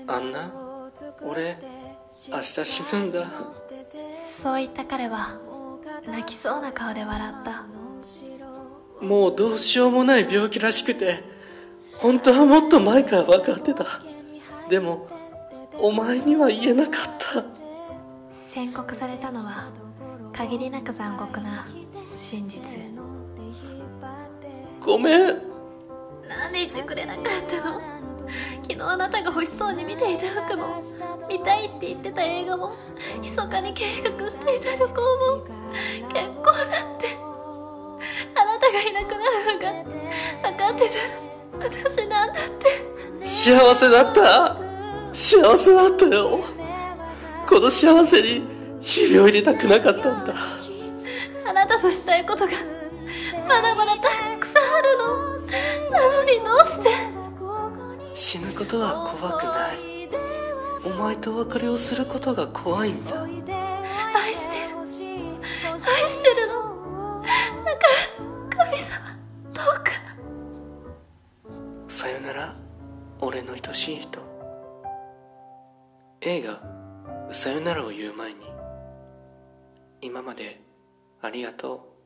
アンナ、俺明日死ぬんだ。 そう言った彼は泣きそうな顔で笑った。 もうどうしようもない病気らしくて、本当はもっと前から分かってた。でもお前には言えなかった。 宣告されたのは限りなく残酷な真実。 ごめん。 なんで言ってくれなかったの？昨日あなたが欲しそうに見ていた服も、見たいって言ってた映画も、密かに計画していた旅行も、結婚だって。あなたがいなくなるのが分かってたら私なんだって。 幸せだった。幸せだったよ。この幸せに日々を入れたくなかったんだ。 あなたとしたいことがまだまだたくさんあるの。なのにどうして？ 死ぬことは怖くない。お前と別れをすることが怖いんだ。 愛してるの。だから神様、どうか。 さよなら、俺の愛しい人。映画さよならを言う前に、今までありがとう。